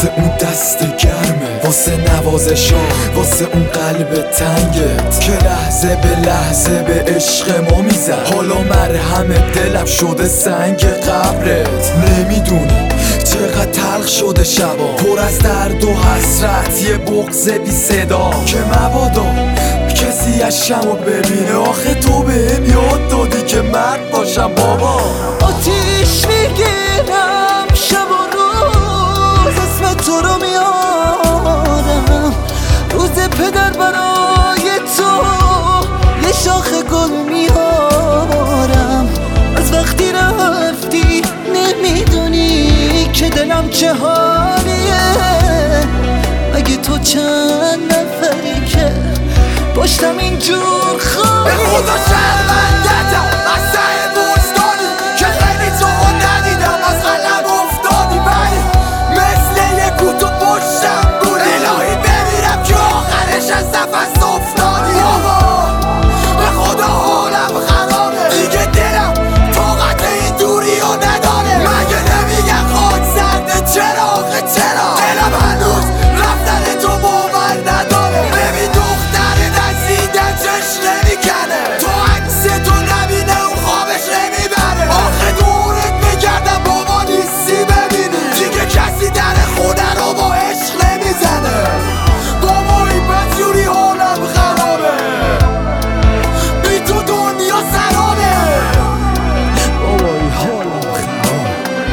واسه اون دست گرمه، واسه نوازشا، واسه اون قلب تنگت که لحظه به لحظه به عشق ما میزد. حالا مرهم دلم شده سنگ قبرت. نمیدونی چقدر تلخ شده شبا، پر از درد و حسرت، یه بغض بی صدا که مبادا کسی عشقمو ببینه. آخه تو بهم یاد دادی که مرد باشم بابا. آتیش میگیرم شب و روز، اسم تو رو میارم. روز پدر برای تو یه شاخ گل میارم. از وقتی رفتی نمیدونی که دلم چه حالیه. اگه تو چند نفری که پشتم اینجور خواهی، به خدا شرمندتم از ته وجدانی که خیلی تو ندیدم از قلم افتادی. ولی مثل یه کوتو پشتم بودی. الهی بمیرم که آخرش از نفس افتادی. بابا به خدا حالم خرابه دیگه، دلم طاقت این دوری رو نداره. مگه نمیگن خاک سرده چراغ چرا؟ دلم هنوز رفتن تو باور نداره. ببین دختر نزیدن چش نمیکنه، تو عکس تو نبینه اون خوابش نمیبره. آخه دورت میگردم بابا نیستی ببینی، دیگه کسی در خونه رو با عشق نمیزنه. بابا این بدجوری حالم خرابه، بی تو دنیا سرابه. بابا این حالم خرابه.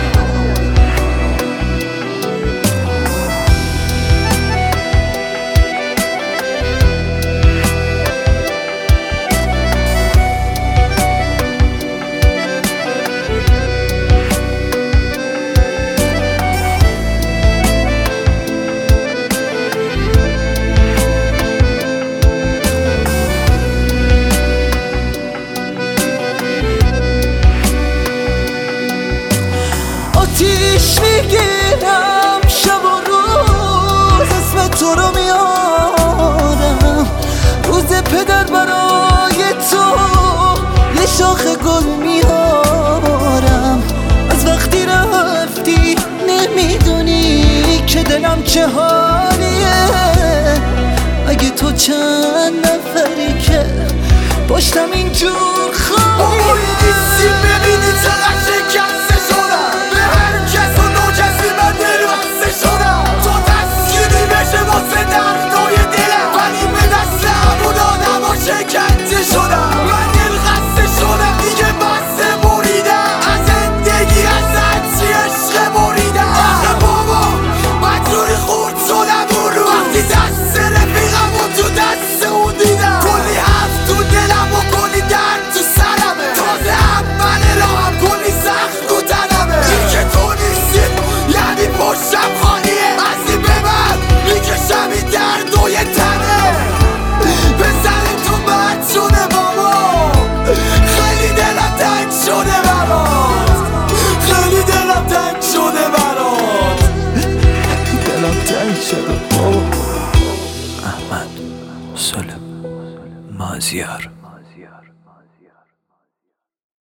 آتیش میگیرم شب و روز، اسم تو رو میارم. روز پدر برای تو یه شاخ گل میارم. از وقتی رفتی نمیدونی که دلم چه حالیه. اگه تو چند نفری که پشتم اینجور خواهی، بابا نیستی ببینی چقدر شکسته شدم. به هر کس و نوکسی من دل بسته شدم. تو تسکینی بشه واسه دردای دلم، ولی به دست همون آدم ها شکنجه شدم. من دل خسته شدم دیگه، بسته بریدم از زندگی، از هرچی عشق بریدم. آخه بابا من جوری خورد شدم اون رو، وقتی دست رفیقم و تو دست اون دیدم. کلی حرف تو دلم و کلی درد تو سرمه، تازه اول راهم کلی سخت رو تنمه. این که تو نیستی یعنی پشتم خالیه، از این به بعد میکشم این درد و یه تنه. بزنی تو مرد شده بابا، خیلی دلم تنگ شده برات، خیلی دلم تنگ شده برات، دلم تنگ شده بابا. احمد سلم مازیار